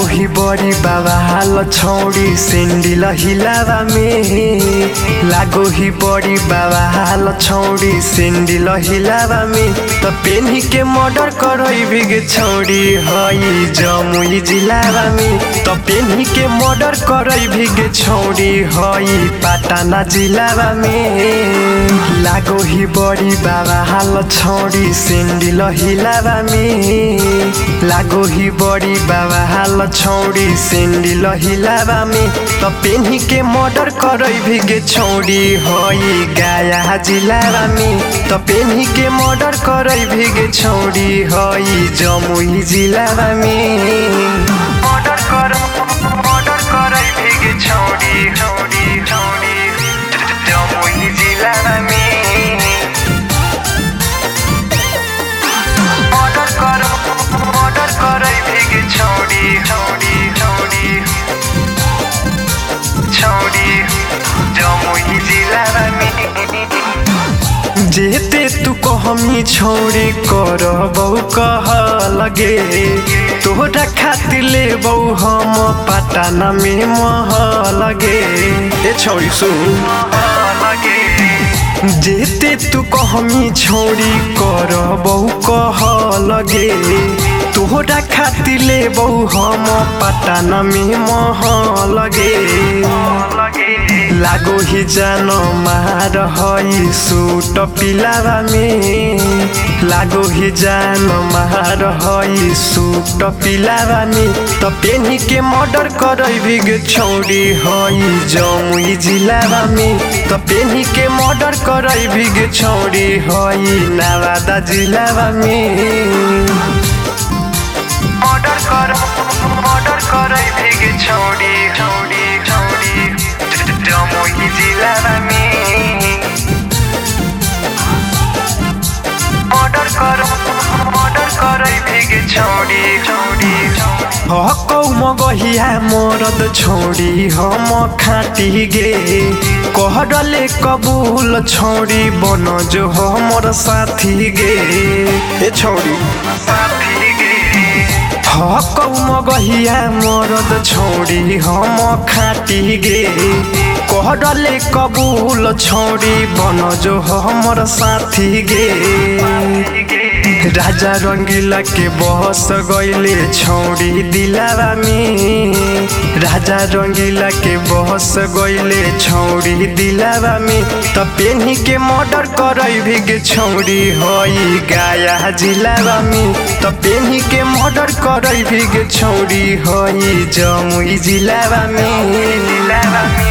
ही बड़ी बाबा हाल छौड़ी सेंडिल हिलावा में। लागो ही बड़ी बाबा हाल छौड़ी सेंडिल हिलावा में। तो पेन्ही के मर्डर करई बिगे छौड़ी हई जमुई जिलावा में। तो पेन्ही के मर्डर करई बिगे छौड़ी हई पटना जिलावा में। लागो ही बड़ी बाबा हाल छौड़ी सेंडिल हिलावा में। लागो ही बड़ी बाबा हाल छौड़ी सेंडिल हिलावा में। तो पेन्ही के मर्डर करई बिगे छौड़ी हई गया जिलावा में। तो पेन्ही के मर्डर करई बिगे छौड़ी हई जमुई जिलावा में। मर्डर करई बिगे छौड़ी छौड़ी छौड़ी जमुई जिलावा में। मर्डर करई बिगे छौड़ी छौड़ी छौड़ी छौड़ी जमुई जिलावा में। जेते तू कहमी छोड़ी कर बहु कह लगे। तोहरा खातिर ले बहु हम पटना में मह लगे। ए छोड़ी सुन जेते तू कहमी छोड़ी कर बहु कह लगे। तोहरा खातिर ले बहु हम पटना में मह लगे। लागो ही जान मार हई सूट पिलावा में। लागो ही जान मार हई सूट पिलावा में। तो पेन्ही के मर्डर करई बिगे छौड़ी हई जमुई जिलावा में। तो पेन्ही के मर्डर करई बिगे छौड़ी हई नवादा जिलावा में। मर्डर करई बिगे छौड़ी छौड़ी छौड़ी जमुई जिलावा में। मर्डर करई बिगे छौड़ी छौड़ी हकौ मगहिया मरद छोड़ी हम खाटी गे। कहडले कबूल छोड़ी बन जो हमर साथी गे। ए छोड़ी साथी गे हकौ मगहिया मरद छोड़ी हम खाटी गे। कहडले कबूल छोड़ी बन जो हमर साथी गे। राजा रंगीला के बहस गईले छौड़ी दिलावा में। राजा रंगीला के बहस गईले छौड़ी दिलावा में। तो पेन्ही के मर्डर करई बिगे छौड़ी हई गया जिलावा में। तो पेन्ही के मर्डर करई बिगे छौड़ी हई जमुई जिलावा में।